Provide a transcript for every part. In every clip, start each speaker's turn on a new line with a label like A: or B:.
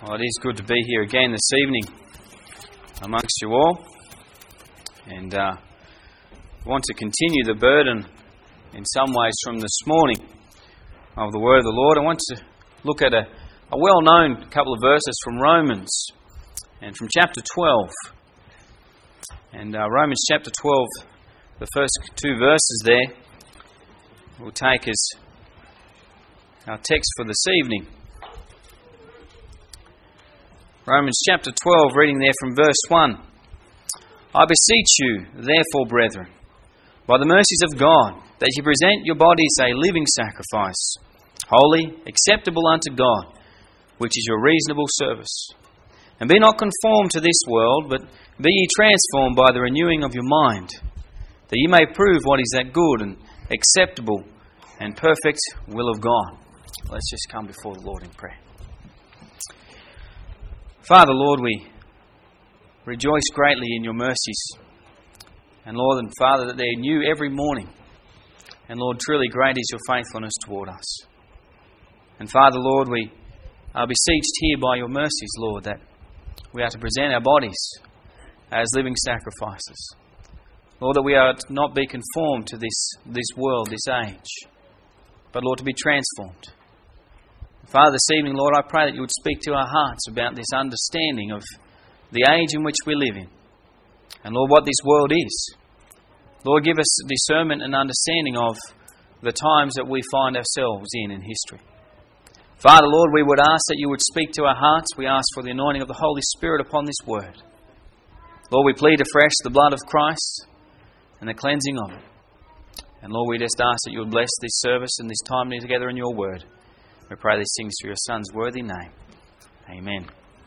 A: Well, it is good to be here again this evening amongst you all. And I want to continue the burden in some ways from this morning of the Word of the Lord. I want to look at a well-known couple of verses from Romans and from chapter 12. And Romans chapter 12, the first two verses there, we'll take as our text for this evening. Romans chapter 12, reading there from verse 1. I beseech you, therefore, brethren, by the mercies of God, that ye present your bodies a living sacrifice, holy, acceptable unto God, which is your reasonable service. And be not conformed to this world, but be ye transformed by the renewing of your mind, that ye may prove what is that good and acceptable and perfect will of God. Let's just come before the Lord in prayer. Father, Lord, we rejoice greatly in your mercies. And Lord and Father, that they're new every morning. And Lord, truly great is your faithfulness toward us. And Father, Lord, we are beseeched here by your mercies, Lord, that we are to present our bodies as living sacrifices. Lord, that we are to not be conformed to this world, this age, but Lord, to be transformed. Father, this evening, Lord, I pray that you would speak to our hearts about this understanding of the age in which we live in. And Lord, what this world is. Lord, give us discernment and understanding of the times that we find ourselves in history. Father, Lord, we would ask that you would speak to our hearts. We ask for the anointing of the Holy Spirit upon this word. Lord, we plead afresh the blood of Christ and the cleansing of it. And Lord, we just ask that you would bless this service and this time together in your word. We pray these things through your Son's worthy name. Amen.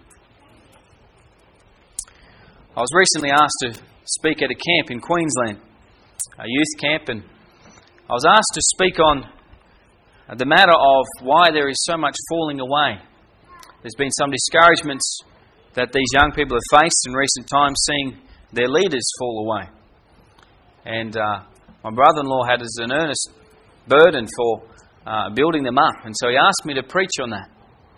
A: I was recently asked to speak at a camp in Queensland, a youth camp, and I was asked to speak on the matter of why there is so much falling away. There's been some discouragements that these young people have faced in recent times, seeing their leaders fall away. And my brother-in-law had as an earnest burden for building them up. And so he asked me to preach on that.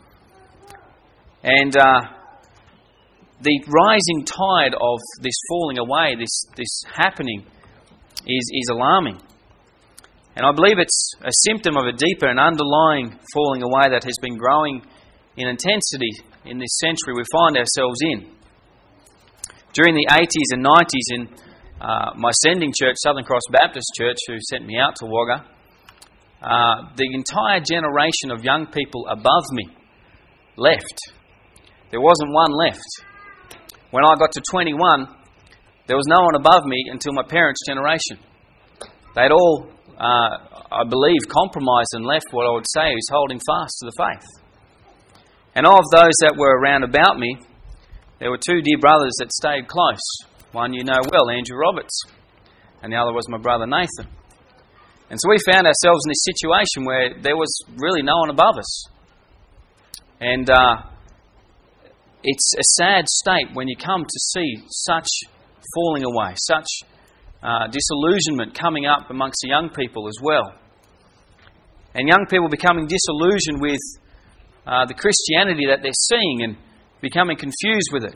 A: And the rising tide of this falling away, this happening, is alarming. And I believe it's a symptom of a deeper and underlying falling away that has been growing in intensity in this century we find ourselves in. During the 80s and 90s in my sending church, Southern Cross Baptist Church, who sent me out to Wagga, the entire generation of young people above me left. There wasn't one left. When I got to 21, there was no one above me until my parents' generation. They'd all, I believe, compromised and left what I would say is holding fast to the faith. And of those that were around about me, there were two dear brothers that stayed close. One you know well, Andrew Roberts, and the other was my brother Nathan. And so we found ourselves in this situation where there was really no one above us. And it's a sad state when you come to see such falling away, such disillusionment coming up amongst the young people as well. And young people becoming disillusioned with the Christianity that they're seeing and becoming confused with it.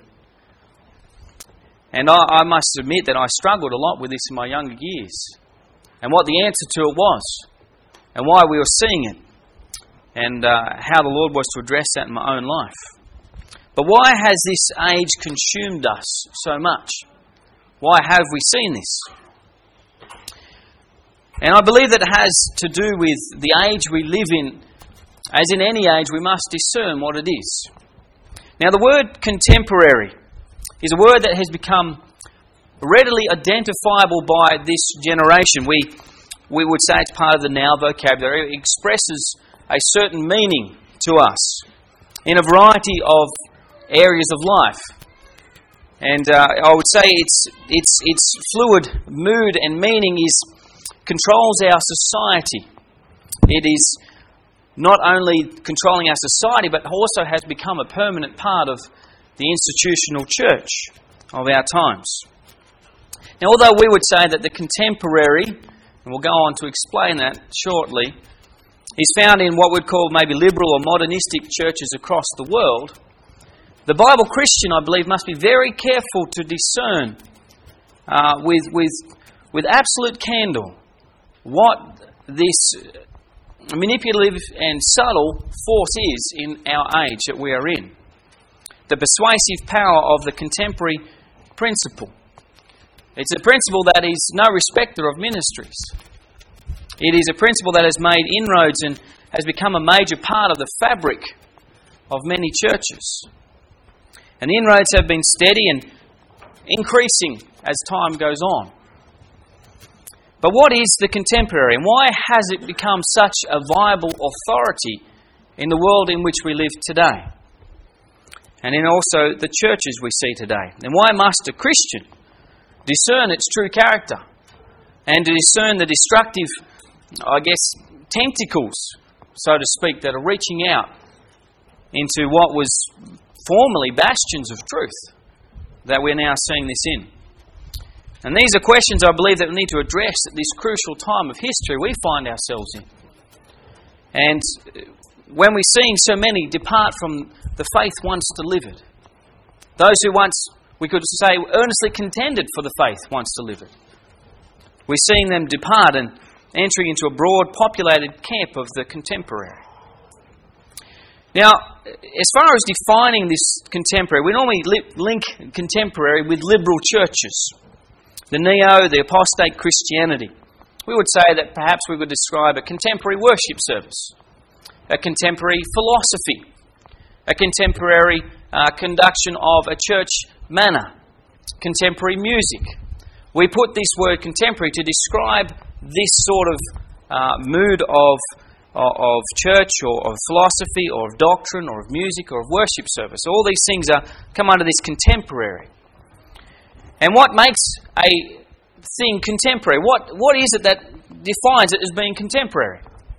A: And I must admit that I struggled a lot with this in my younger years. And what the answer to it was, and why we were seeing it, and how the Lord was to address that in my own life. But why has this age consumed us so much? Why have we seen this? And I believe that it has to do with the age we live in. As in any age, we must discern what it is. Now, the word contemporary is a word that has become readily identifiable by this generation. We would say it's part of the now vocabulary. It expresses a certain meaning to us in a variety of areas of life. And I would say its fluid mood and meaning controls our society. It is not only controlling our society, but also has become a permanent part of the institutional church of our times. Now, although we would say that the contemporary, and we'll go on to explain that shortly, is found in what we'd call maybe liberal or modernistic churches across the world, The Bible Christian, I believe, must be very careful to discern with absolute candor what this manipulative and subtle force is in our age that we are in. The persuasive power of the contemporary principle. It's a principle that is no respecter of ministries. It is a principle that has made inroads and has become a major part of the fabric of many churches. And the inroads have been steady and increasing as time goes on. But what is the contemporary, and why has it become such a viable authority in the world in which we live today? And in also the churches we see today? And why must a Christian discern its true character and to discern the destructive, tentacles, so to speak, that are reaching out into what was formerly bastions of truth that we're now seeing this in? And these are questions, I believe, that we need to address at this crucial time of history we find ourselves in. And when we're seeing so many depart from the faith once delivered, those who once, we could say, earnestly contended for the faith once delivered, we're seeing them depart and entering into a broad populated camp of the contemporary. Now, as far as defining this contemporary, we normally link contemporary with liberal churches. The neo, the apostate Christianity. We would say that perhaps we would describe a contemporary worship service, a contemporary philosophy, a contemporary conduction of a church manner, contemporary music. We put this word contemporary to describe this sort of mood of church or of philosophy or of doctrine or of music or of worship service. All these things come under this contemporary. And what makes a thing contemporary? What is it that defines it as being contemporary?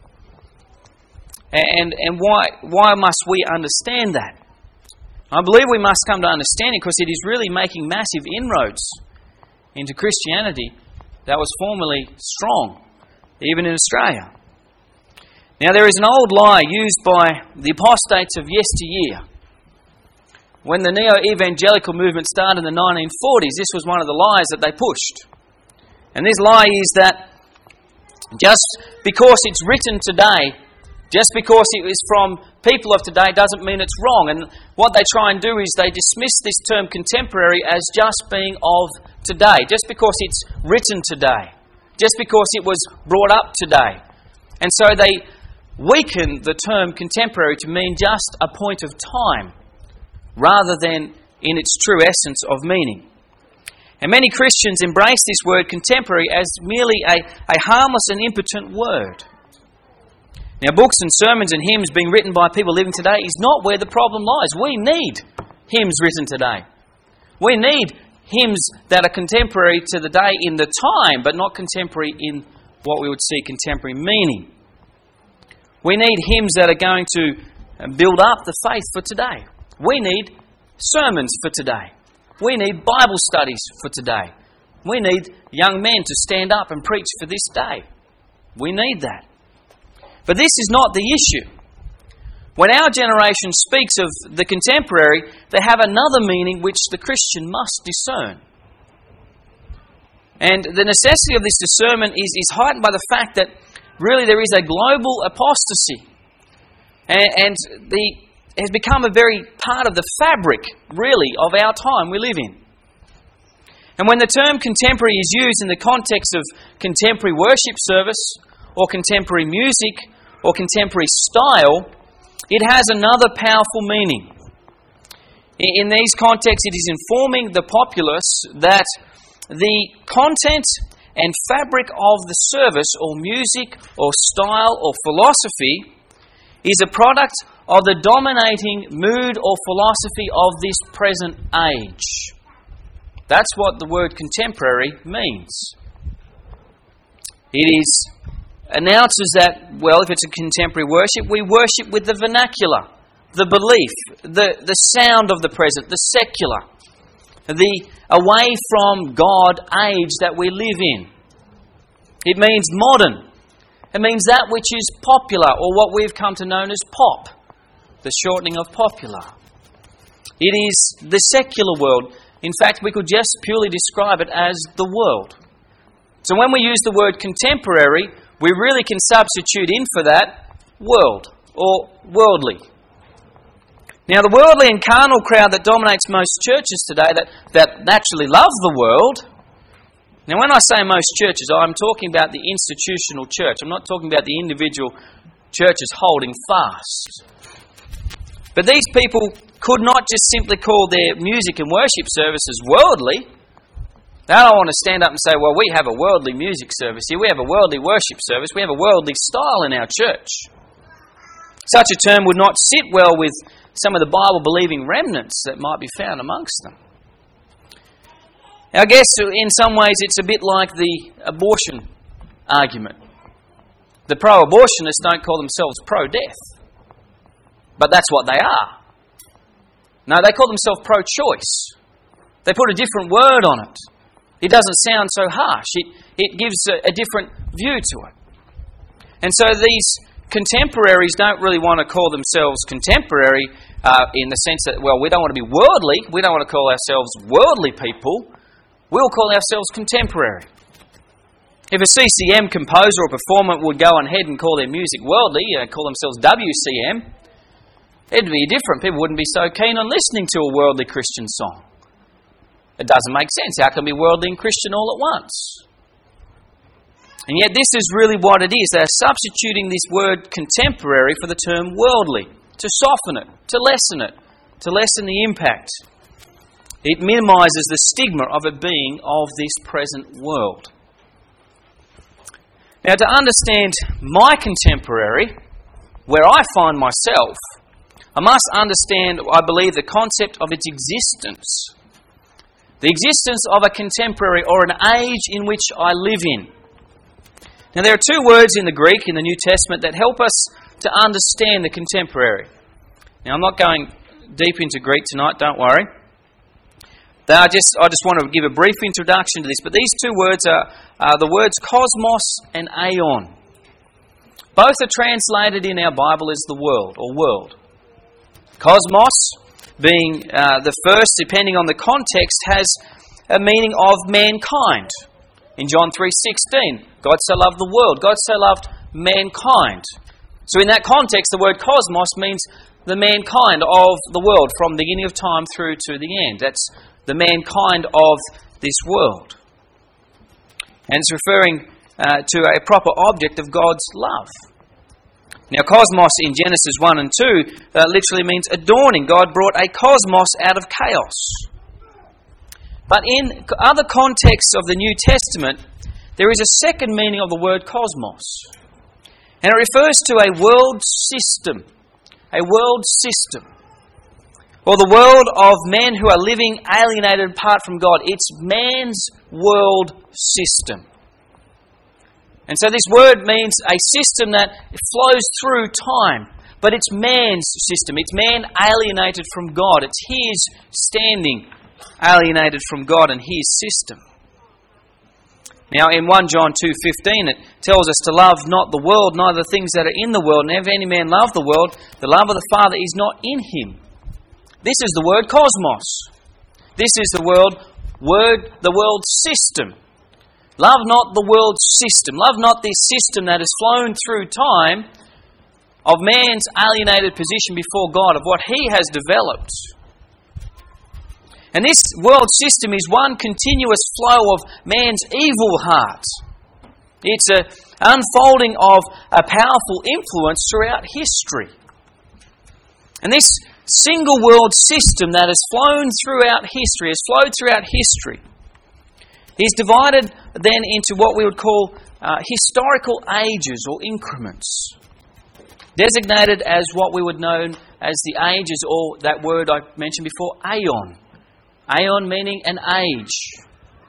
A: And why must we understand that? I believe we must come to understand it because it is really making massive inroads into Christianity that was formerly strong, even in Australia. Now, there is an old lie used by the apostates of yesteryear. When the neo-evangelical movement started in the 1940s, this was one of the lies that they pushed. And this lie is that just because it's written today, just because it is from people of today, doesn't mean it's wrong. And what they try and do is they dismiss this term contemporary as just being of today, just because it's written today, just because it was brought up today. And so they weaken the term contemporary to mean just a point of time, rather than in its true essence of meaning. And many Christians embrace this word contemporary as merely a harmless and impotent word. Now, books and sermons and hymns being written by people living today is not where the problem lies. We need hymns written today. We need hymns that are contemporary to the day in the time, but not contemporary in what we would see contemporary meaning. We need hymns that are going to build up the faith for today. We need sermons for today. We need Bible studies for today. We need young men to stand up and preach for this day. We need that. But this is not the issue. When our generation speaks of the contemporary, they have another meaning which the Christian must discern. And the necessity of this discernment is heightened by the fact that really there is a global apostasy. And it has become a very part of the fabric, really, of our time we live in. And when the term contemporary is used in the context of contemporary worship service, or contemporary music, or contemporary style, it has another powerful meaning. In these contexts, it is informing the populace that the content and fabric of the service, or music, or style, or philosophy, is a product of the dominating mood or philosophy of this present age. That's what the word contemporary means. It announces that, well, if it's a contemporary worship, we worship with the vernacular, the belief, the sound of the present, the secular, the away from God age that we live in. It means modern. It means that which is popular, or what we've come to know as pop, the shortening of popular. It is the secular world. In fact, we could just purely describe it as the world. So when we use the word contemporary, we really can substitute in for that world or worldly. Now, the worldly and carnal crowd that dominates most churches today that naturally love the world. Now, when I say most churches, I'm talking about the institutional church. I'm not talking about the individual churches holding fast. But these people could not just simply call their music and worship services worldly. They don't want to stand up and say, well, we have a worldly music service here, we have a worldly worship service, we have a worldly style in our church. Such a term would not sit well with some of the Bible-believing remnants that might be found amongst them. I guess in some ways it's a bit like the abortion argument. The pro-abortionists don't call themselves pro-death, but that's what they are. No, they call themselves pro-choice. They put a different word on it. It doesn't sound so harsh. It gives a different view to it. And so these contemporaries don't really want to call themselves contemporary in the sense that, well, we don't want to be worldly. We don't want to call ourselves worldly people. We'll call ourselves contemporary. If a CCM composer or performer would go ahead and call their music worldly, call themselves WCM, it'd be different. People wouldn't be so keen on listening to a worldly Christian song. It doesn't make sense. How can be worldly and Christian all at once? And yet this is really what it is. They're substituting this word contemporary for the term worldly, to soften it, to lessen the impact. It minimises the stigma of it being of this present world. Now, to understand my contemporary, where I find myself, I must understand, I believe, the concept of its existence. The existence of a contemporary or an age in which I live in. Now, there are two words in the Greek, in the New Testament, that help us to understand the contemporary. Now, I'm not going deep into Greek tonight, don't worry. I just want to give a brief introduction to this. But these two words are the words cosmos and aeon. Both are translated in our Bible as the world or world. Cosmos, being the first, depending on the context, has a meaning of mankind. In John 3:16, God so loved the world, God so loved mankind. So in that context, the word cosmos means the mankind of the world, from the beginning of time through to the end. That's the mankind of this world. And it's referring to a proper object of God's love. Now, cosmos in Genesis 1 and 2 literally means adorning. God brought a cosmos out of chaos. But in other contexts of the New Testament, there is a second meaning of the word cosmos. And it refers to a world system. A world system. Or the world of men who are living alienated apart from God. It's man's world system. And so this word means a system that flows through time. But it's man's system. It's man alienated from God. It's his standing alienated from God and his system. Now in 1 John 2:15 it tells us to love not the world, neither the things that are in the world. And if any man love the world, the love of the Father is not in him. This is the word cosmos. This is the world system. Love not the world system. Love not this system that has flown through time of man's alienated position before God, of what he has developed. And this world system is one continuous flow of man's evil heart. It's an unfolding of a powerful influence throughout history. And this single world system that has flowed throughout history, is divided then into what we would call historical ages or increments, designated as what we would know as the ages, or that word I mentioned before, aeon. Aeon meaning an age.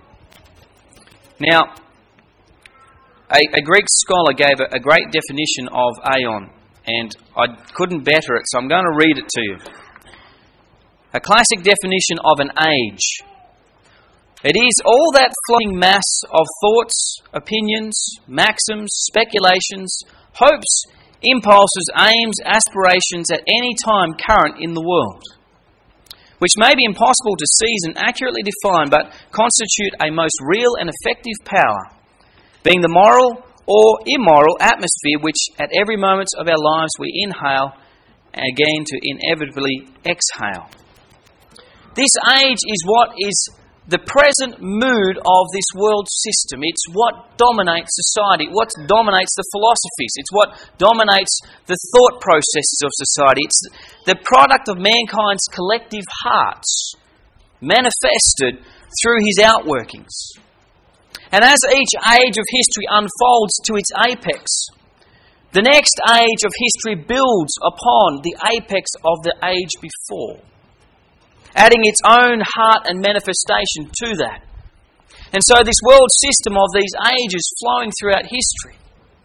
A: Now, a Greek scholar gave a great definition of aeon, and I couldn't better it, so I'm going to read it to you. A classic definition of an age. It is all that flowing mass of thoughts, opinions, maxims, speculations, hopes, impulses, aims, aspirations at any time current in the world, which may be impossible to seize and accurately define, but constitute a most real and effective power, being the moral or immoral atmosphere which at every moment of our lives we inhale and again to inevitably exhale. This age is what is the present mood of this world system. It's what dominates society, what dominates the philosophies, it's what dominates the thought processes of society. It's the product of mankind's collective hearts, manifested through his outworkings. And as each age of history unfolds to its apex, the next age of history builds upon the apex of the age before, adding its own heart and manifestation to that. And so this world system of these ages flowing throughout history.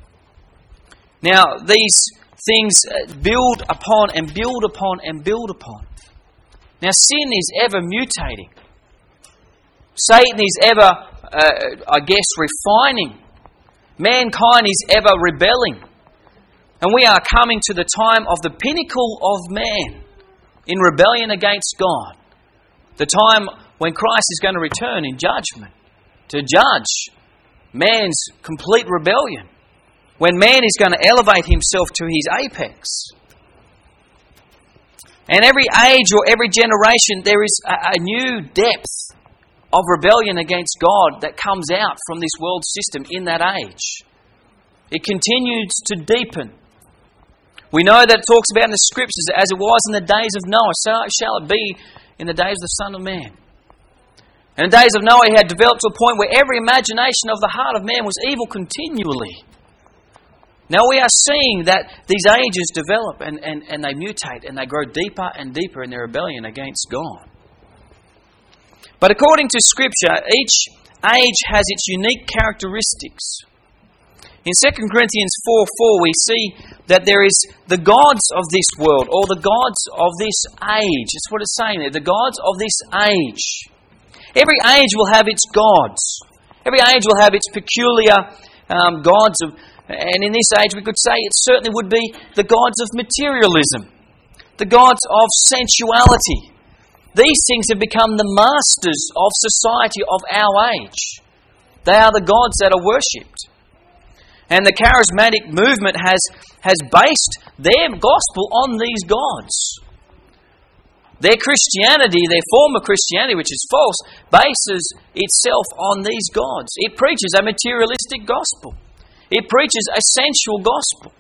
A: Now, these things build upon and build upon and build upon. Now, sin is ever mutating. Satan is ever, refining. Mankind is ever rebelling. And we are coming to the time of the pinnacle of man in rebellion against God. The time when Christ is going to return in judgment to judge man's complete rebellion. When man is going to elevate himself to his apex. And every age or every generation, there is a new depth of rebellion against God that comes out from this world system in that age. It continues to deepen. We know that it talks about in the Scriptures, as it was in the days of Noah, so shall it be in the days of the Son of Man. And in the days of Noah, he had developed to a point where every imagination of the heart of man was evil continually. Now we are seeing that these ages develop and they mutate and they grow deeper and deeper in their rebellion against God. But according to Scripture, each age has its unique characteristics. In 2 Corinthians 4:4 we see that there is the gods of this world, or the gods of this age. That's what it's saying there, the gods of this age. Every age will have its gods. Every age will have its peculiar gods. And in this age we could say it certainly would be the gods of materialism, the gods of sensuality. These things have become the masters of society of our age. They are the gods that are worshipped. And the charismatic movement has based their gospel on these gods. Their Christianity, their form of Christianity, which is false, bases itself on these gods. It preaches a materialistic gospel. It preaches a sensual gospel.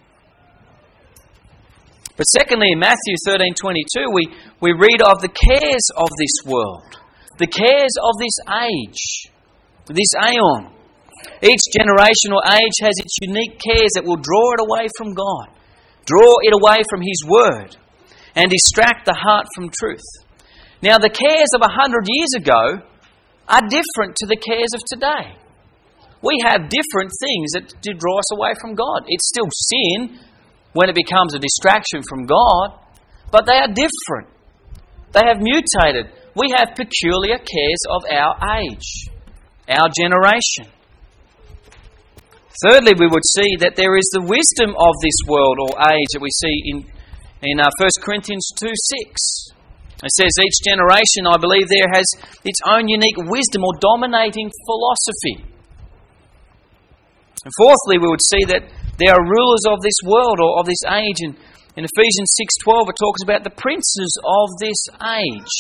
A: But secondly, in Matthew 13:22, we read of the cares of this world, the cares of this age, this aeon. Each generation or age has its unique cares that will draw it away from God, draw it away from His Word, and distract the heart from truth. Now, the cares of 100 years ago are different to the cares of today. We have different things that do draw us away from God. It's still sin when it becomes a distraction from God, but they are different. They have mutated. We have peculiar cares of our age, our generation. Thirdly, we would see that there is the wisdom of this world or age that we see in 1 Corinthians 2:6. It says each generation, I believe, there has its own unique wisdom or dominating philosophy. And fourthly, we would see that there are rulers of this world or of this age. And in Ephesians 6:12, it talks about the princes of this age.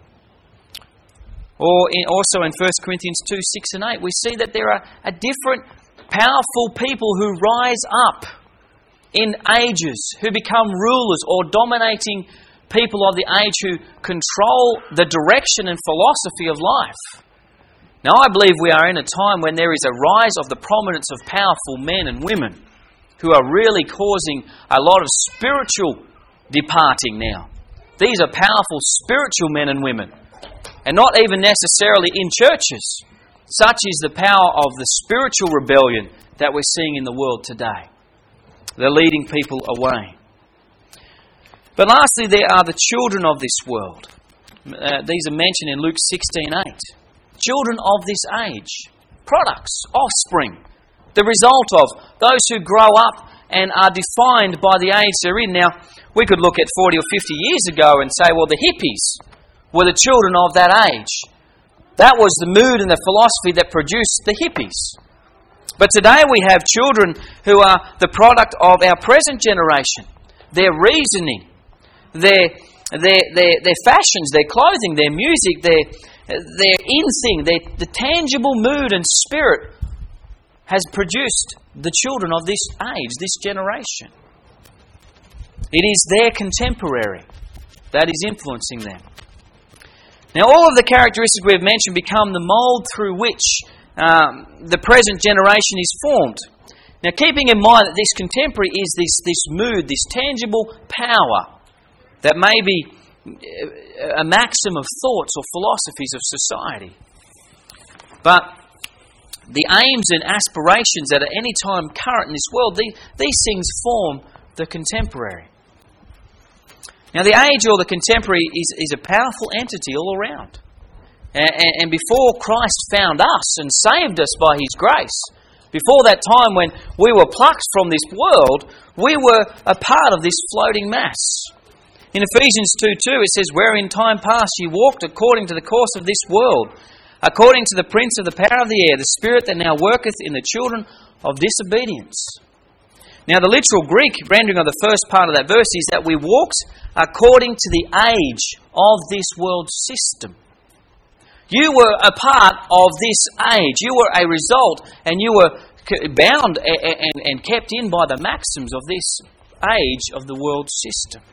A: Or also in 1 Corinthians 2:6 and 8, we see that there are different powerful people who rise up in ages, who become rulers or dominating people of the age who control the direction and philosophy of life. Now, I believe we are in a time when there is a rise of the prominence of powerful men and women who are really causing a lot of spiritual departing now. These are powerful spiritual men and women, and not even necessarily in churches. Such is the power of the spiritual rebellion that we're seeing in the world today. They're leading people away. But lastly, there are the children of this world. These are mentioned in Luke 16:8. Children of this age, products, offspring, the result of those who grow up and are defined by the age they're in. Now, we could look at 40 or 50 years ago and say, well, the hippies were the children of that age. That was the mood and the philosophy that produced the hippies. But today we have children who are the product of our present generation. Their reasoning, their fashions, their clothing, their music, their in-thing, the tangible mood and spirit has produced the children of this age, this generation. It is their contemporary that is influencing them. Now, all of the characteristics we have mentioned become the mould through which the present generation is formed. Now, keeping in mind that this contemporary is this mood, this tangible power that may be a maxim of thoughts or philosophies of society. But the aims and aspirations that are any time current in this world, these things form the contemporary. Now, the age or the contemporary is a powerful entity all around. And before Christ found us and saved us by His grace, before that time when we were plucked from this world, we were a part of this floating mass. In Ephesians 2:2 it says, "Where in time past ye walked according to the course of this world, according to the prince of the power of the air, the spirit that now worketh in the children of disobedience." Now, the literal Greek rendering of the first part of that verse is that we walked according to the age of this world system. You were a part of this age. You were a result, and you were bound and kept in by the maxims of this age of the world system.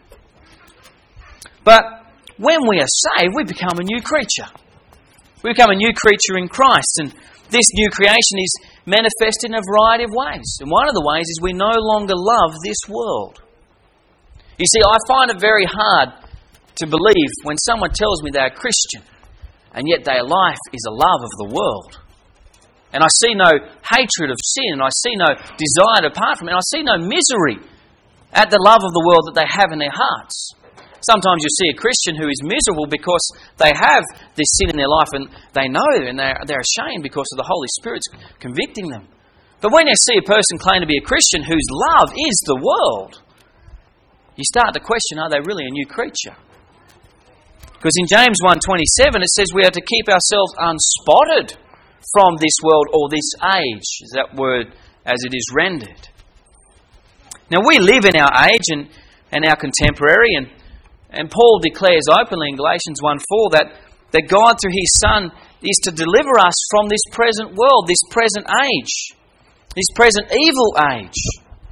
A: But when we are saved, we become a new creature. We become a new creature in Christ, and this new creation is manifested in a variety of ways. And one of the ways is we no longer love this world. You see, I find it very hard to believe when someone tells me they're a Christian, and yet their life is a love of the world. And I see no hatred of sin, and I see no desire to depart from it, and I see no misery at the love of the world that they have in their hearts. Sometimes you see a Christian who is miserable because they have this sin in their life and they know it and they're ashamed because of the Holy Spirit's convicting them. But when you see a person claim to be a Christian whose love is the world, you start to question, are they really a new creature? Because in James 1:27 it says we are to keep ourselves unspotted from this world or this age, is that word as it is rendered. Now we live in our age and our contemporary, and Paul declares openly in Galatians 1:4 that God through His Son is to deliver us from this present world, this present age, this present evil age.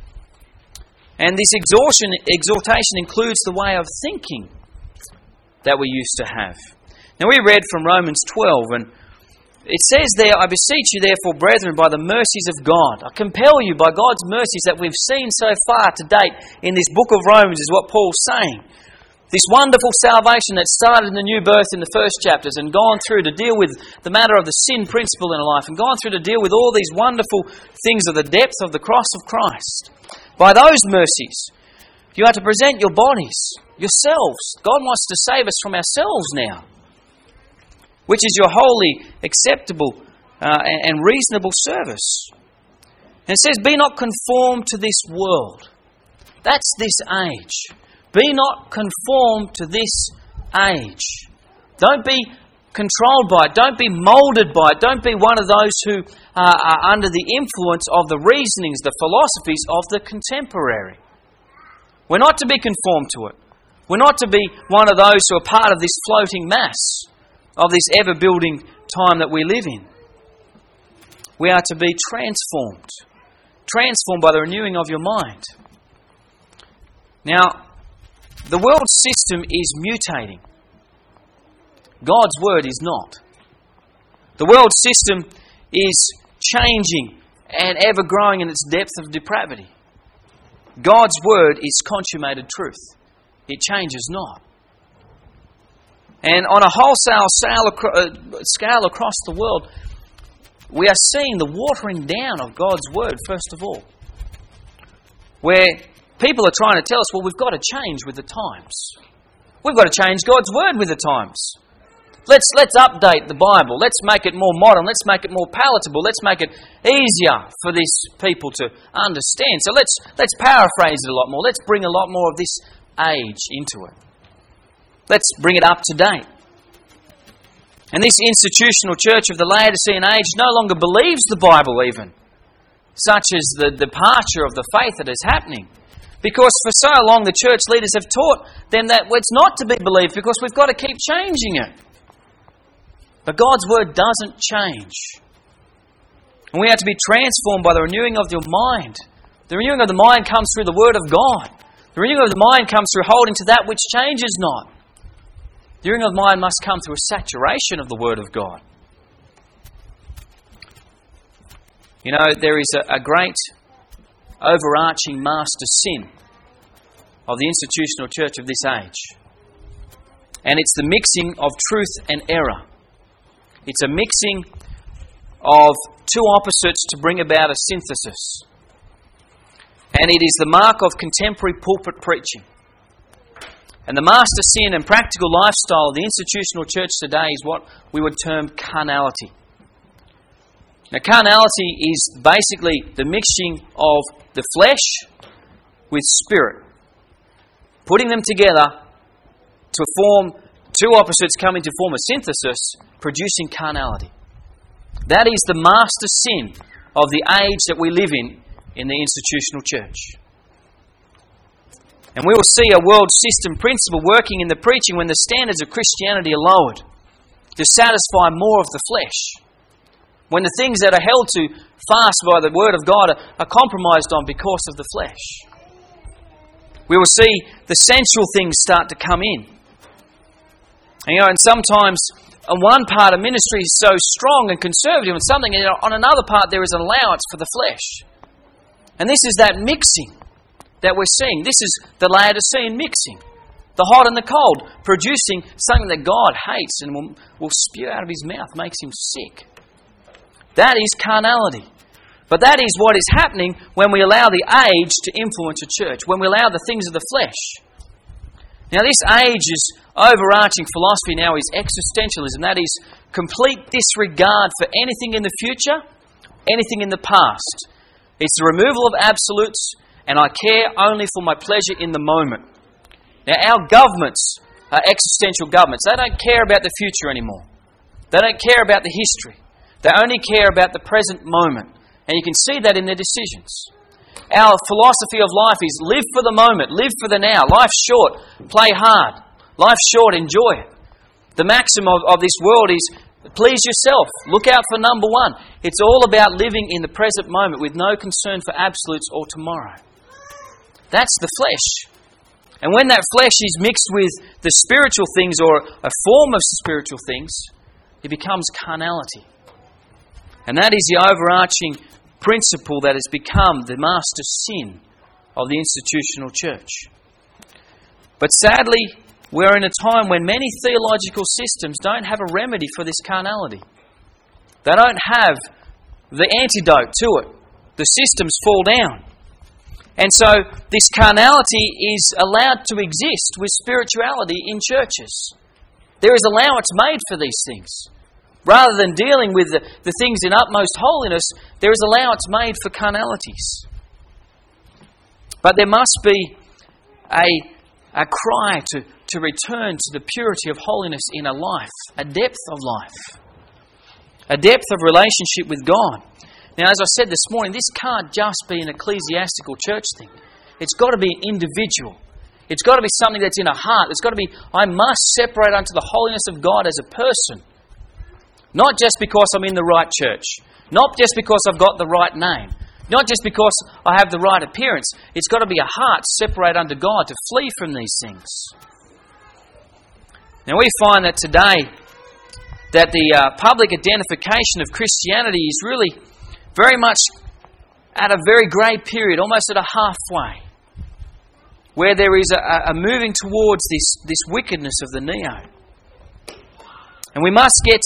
A: And this exhortation includes the way of thinking that we used to have. Now we read from Romans 12, and it says there, "I beseech you therefore, brethren, by the mercies of God." I compel you by God's mercies that we've seen so far to date in this book of Romans, is what Paul's saying. This wonderful salvation that started in the new birth in the first chapters and gone through to deal with the matter of the sin principle in life and gone through to deal with all these wonderful things of the depth of the cross of Christ. By those mercies, you are to present your bodies, yourselves. God wants to save us from ourselves now, which is your holy, acceptable and reasonable service. And it says, "Be not conformed to this world." That's this age. Be not conformed to this age. Don't be controlled by it. Don't be moulded by it. Don't be one of those who are under the influence of the reasonings, the philosophies of the contemporary. We're not to be conformed to it. We're not to be one of those who are part of this floating mass of this ever-building time that we live in. We are to be transformed. Transformed by the renewing of your mind. Now, the world system is mutating. God's word is not. The world system is changing and ever growing in its depth of depravity. God's word is consummated truth. It changes not. And on a wholesale scale across the world, we are seeing the watering down of God's word, first of all. Where people are trying to tell us, well, we've got to change with the times. We've got to change God's word with the times. Let's update the Bible. Let's make it more modern. Let's make it more palatable. Let's make it easier for these people to understand. So let's paraphrase it a lot more. Let's bring a lot more of this age into it. Let's bring it up to date. And this institutional church of the Laodicean age no longer believes the Bible even, such as the departure of the faith that is happening. Because for so long the church leaders have taught them that it's not to be believed because we've got to keep changing it. But God's Word doesn't change. And we have to be transformed by the renewing of your mind. The renewing of the mind comes through the Word of God. The renewing of the mind comes through holding to that which changes not. The renewing of the mind must come through a saturation of the Word of God. You know, there is a great overarching master sin of the institutional church of this age. And it's the mixing of truth and error. It's a mixing of two opposites to bring about a synthesis. And it is the mark of contemporary pulpit preaching. And the master sin and practical lifestyle of the institutional church today is what we would term carnality. Now, carnality is basically the mixing of the flesh with spirit, putting them together to form two opposites coming to form a synthesis, producing carnality. That is the master sin of the age that we live in the institutional church. And we will see a world system principle working in the preaching when the standards of Christianity are lowered to satisfy more of the flesh. When the things that are held to fast by the Word of God are compromised on because of the flesh. We will see the sensual things start to come in. And sometimes on one part a ministry is so strong and conservative and something, and on another part there is an allowance for the flesh. And this is that mixing that we're seeing. This is the Laodicean mixing. The hot and the cold, producing something that God hates and will spew out of His mouth, makes Him sick. That is carnality. But that is what is happening when we allow the age to influence a church, when we allow the things of the flesh. Now, this age's overarching philosophy now is existentialism. That is complete disregard for anything in the future, anything in the past. It's the removal of absolutes, and I care only for my pleasure in the moment. Now, our governments are existential governments. They don't care about the future anymore. They don't care about the history. They only care about the present moment. And you can see that in their decisions. Our philosophy of life is live for the moment, live for the now. Life's short, play hard. Life's short, enjoy it. The maxim of this world is please yourself, look out for number one. It's all about living in the present moment with no concern for absolutes or tomorrow. That's the flesh. And when that flesh is mixed with the spiritual things or a form of spiritual things, it becomes carnality. And that is the overarching principle that has become the master sin of the institutional church. But sadly, we're in a time when many theological systems don't have a remedy for this carnality. They don't have the antidote to it. The systems fall down. And so this carnality is allowed to exist with spirituality in churches. There is allowance made for these things. Rather than dealing with the things in utmost holiness, there is allowance made for carnalities. But there must be a cry to return to the purity of holiness in a life, a depth of life, a depth of relationship with God. Now, as I said this morning, this can't just be an ecclesiastical church thing. It's got to be an individual. It's got to be something that's in a heart. It's got to be, I must separate unto the holiness of God as a person. Not just because I'm in the right church. Not just because I've got the right name. Not just because I have the right appearance. It's got to be a heart separated unto God to flee from these things. Now we find that today that the public identification of Christianity is really very much at a very grey period, almost at a halfway, where there is a moving towards this wickedness of the neo. And we must get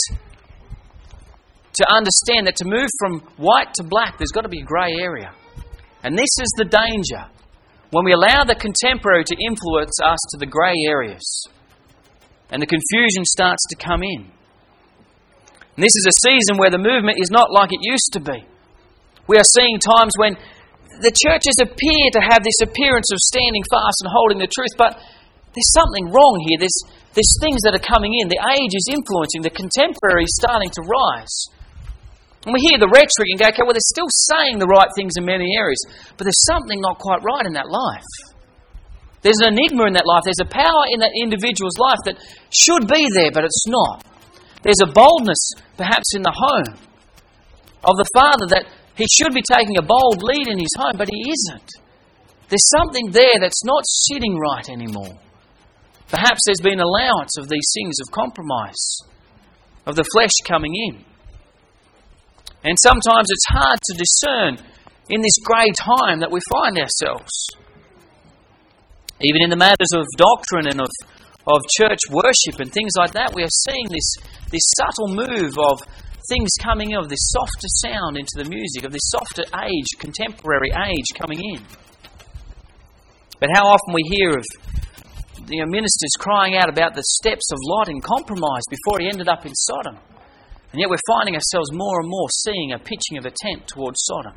A: to understand that to move from white to black, there's got to be a grey area. And this is the danger, when we allow the contemporary to influence us to the grey areas, and the confusion starts to come in. And this is a season where the movement is not like it used to be. We are seeing times when the churches appear to have this appearance of standing fast and holding the truth, but there's something wrong here. There's things that are coming in. The age is influencing. The contemporary is starting to rise. And we hear the rhetoric and go, okay, well, they're still saying the right things in many areas, but there's something not quite right in that life. There's an enigma in that life. There's a power in that individual's life that should be there, but it's not. There's a boldness, perhaps, in the home of the father that he should be taking a bold lead in his home, but he isn't. There's something there that's not sitting right anymore. Perhaps there's been allowance of these things of compromise, of the flesh coming in. And sometimes it's hard to discern in this grey time that we find ourselves. Even in the matters of doctrine and of church worship and things like that, we are seeing this subtle move of things coming in, of this softer sound into the music, of this softer age, contemporary age coming in. But how often we hear of ministers crying out about the steps of Lot in compromise before he ended up in Sodom. And yet we're finding ourselves more and more seeing a pitching of a tent towards Sodom.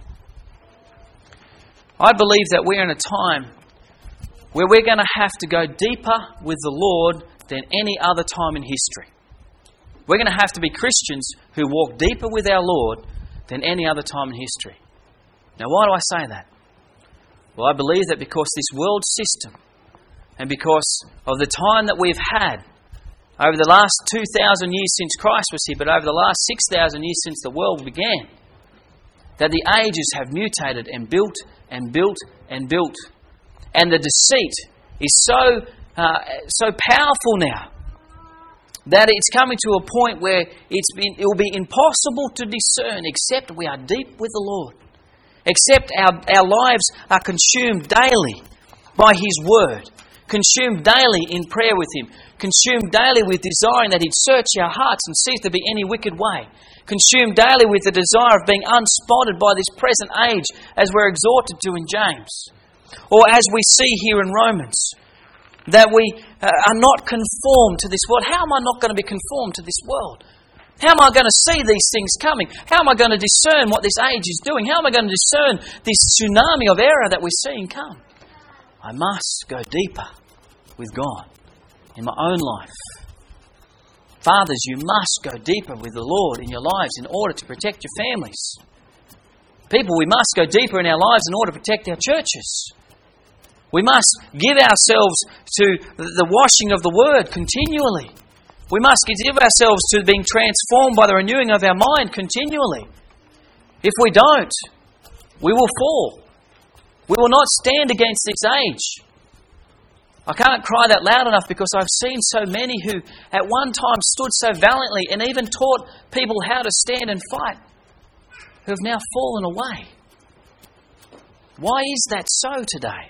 A: I believe that we're in a time where we're going to have to go deeper with the Lord than any other time in history. We're going to have to be Christians who walk deeper with our Lord than any other time in history. Now, why do I say that? Well, I believe that because this world system and because of the time that we've had over the last 2,000 years since Christ was here, but over the last 6,000 years since the world began, that the ages have mutated and built and built and built. And the deceit is so powerful now that it's coming to a point where it will be impossible to discern except we are deep with the Lord. Except our lives are consumed daily by His Word. Consumed daily in prayer with Him. Consumed daily with desiring that He'd search our hearts and see if there be any wicked way. Consumed daily with the desire of being unspotted by this present age, as we're exhorted to in James. Or as we see here in Romans, that we are not conformed to this world. How am I not going to be conformed to this world? How am I going to see these things coming? How am I going to discern what this age is doing? How am I going to discern this tsunami of error that we're seeing come? I must go deeper with God in my own life. Fathers, you must go deeper with the Lord in your lives in order to protect your families. People, we must go deeper in our lives in order to protect our churches. We must give ourselves to the washing of the Word continually. We must give ourselves to being transformed by the renewing of our mind continually. If we don't, we will fall. We will not stand against this age. I can't cry that loud enough because I've seen so many who at one time stood so valiantly and even taught people how to stand and fight, who have now fallen away. Why is that so today?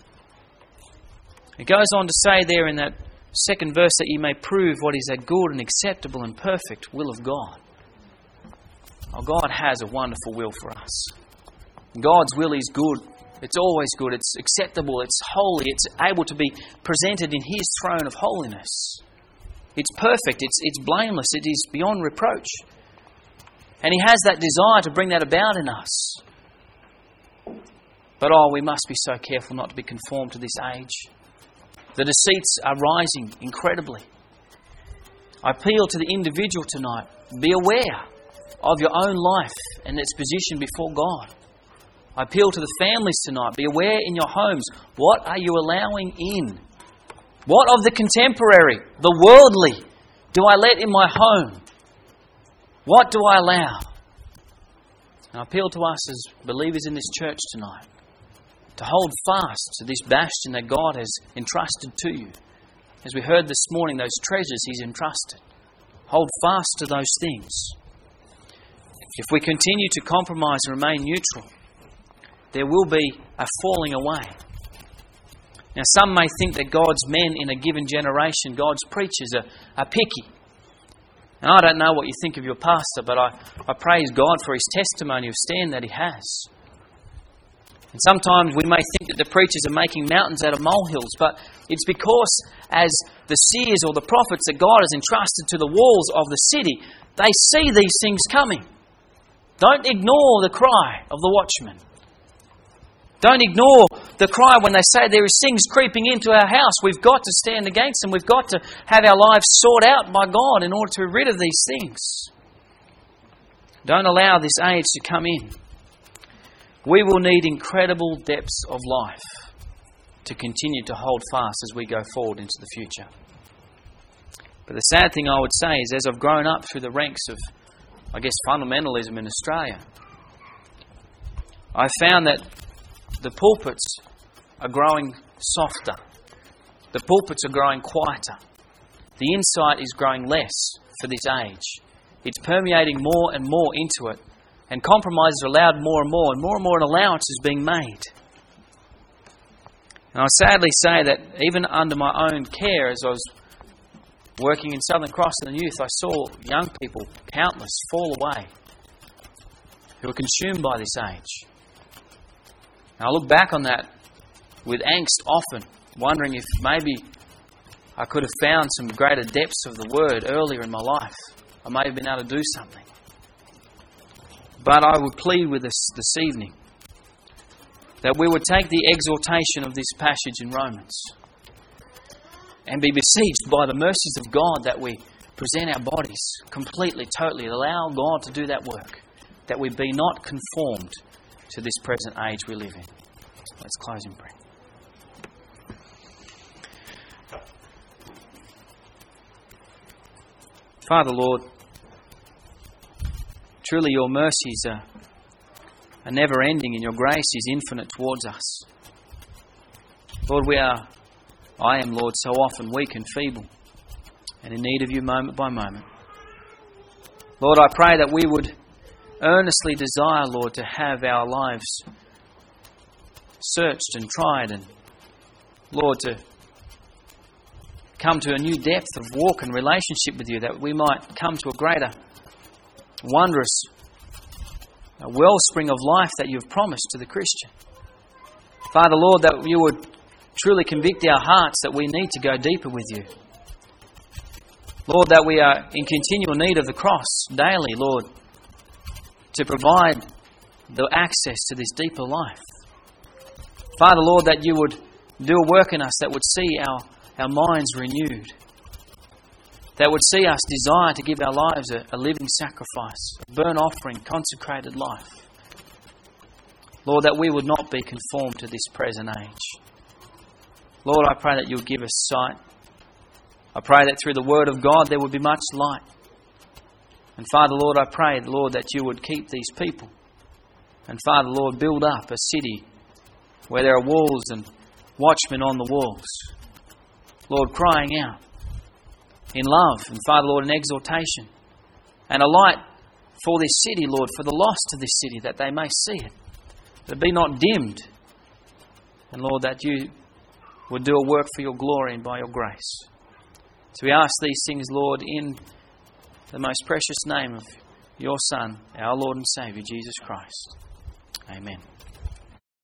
A: It goes on to say there in that second verse that you may prove what is a good and acceptable and perfect will of God. Oh, God has a wonderful will for us. God's will is good. It's always good. It's acceptable. It's holy. It's able to be presented in His throne of holiness. It's perfect. It's blameless. It is beyond reproach. And He has that desire to bring that about in us. But we must be so careful not to be conformed to this age. The deceits are rising incredibly. I appeal to the individual tonight. Be aware of your own life and its position before God. I appeal to the families tonight. Be aware in your homes. What are you allowing in? What of the contemporary, the worldly, do I let in my home? What do I allow? And I appeal to us as believers in this church tonight to hold fast to this bastion that God has entrusted to you. As we heard this morning, those treasures He's entrusted. Hold fast to those things. If we continue to compromise and remain neutral, there will be a falling away. Now, some may think that God's men in a given generation, God's preachers, are picky. And I don't know what you think of your pastor, but I praise God for his testimony of stand that he has. And sometimes we may think that the preachers are making mountains out of molehills, but it's because as the seers or the prophets that God has entrusted to the walls of the city, they see these things coming. Don't ignore the cry of the watchman. Don't ignore the cry when they say there is things creeping into our house. We've got to stand against them. We've got to have our lives sought out by God in order to be rid of these things. Don't allow this age to come in. We will need incredible depths of life to continue to hold fast as we go forward into the future. But the sad thing I would say is, as I've grown up through the ranks of, fundamentalism in Australia, I've found that the pulpits are growing softer. The pulpits are growing quieter. The insight is growing less for this age. It's permeating more and more into it. And compromises are allowed more and more an allowance is being made. And I sadly say that even under my own care, as I was working in Southern Cross in the youth, I saw young people, countless, fall away, who were consumed by this age. And I look back on that with angst often, wondering if maybe I could have found some greater depths of the Word earlier in my life. I may have been able to do something. But I would plead with us this evening that we would take the exhortation of this passage in Romans and be besieged by the mercies of God that we present our bodies completely, totally, allow God to do that work, that we be not conformed to this present age we live in. Let's close in prayer. Father, Lord, truly your mercies are never ending and your grace is infinite towards us. Lord, I am, Lord, so often weak and feeble and in need of you moment by moment. Lord, I pray that we would earnestly desire, Lord, to have our lives searched and tried and, Lord, to come to a new depth of walk and relationship with you, that we might come to a greater, wondrous wellspring of life that you've promised to the Christian. Father, Lord, that you would truly convict our hearts that we need to go deeper with you. Lord, that we are in continual need of the cross daily, Lord, to provide the access to this deeper life. Father, Lord, that you would do a work in us that would see our minds renewed, that would see us desire to give our lives a living sacrifice, a burnt offering, consecrated life. Lord, that we would not be conformed to this present age. Lord, I pray that you'll give us sight. I pray that through the Word of God there would be much light. And Father, Lord, I pray, Lord, that you would keep these people. And Father, Lord, build up a city where there are walls and watchmen on the walls. Lord, crying out in love, and Father, Lord, in exhortation, and a light for this city, Lord, for the lost of this city, that they may see it, that it be not dimmed, and Lord, that you would do a work for your glory and by your grace. So we ask these things, Lord, in the most precious name of your Son, our Lord and Saviour, Jesus Christ. Amen.